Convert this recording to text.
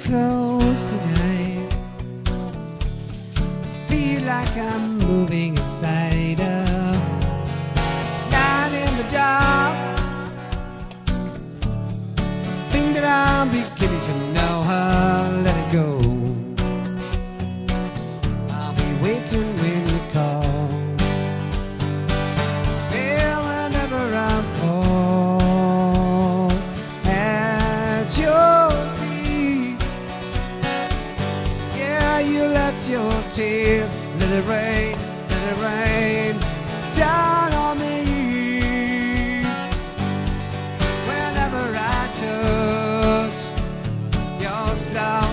close tonight. Feel like I'm moving inside a line in the dark. Think that I'm beginning to know her. Let it go. I'll be waiting when you call. Well, whenever I fall at your feet, yeah, you let your tears, let it rain down on me. Whenever I touch your slow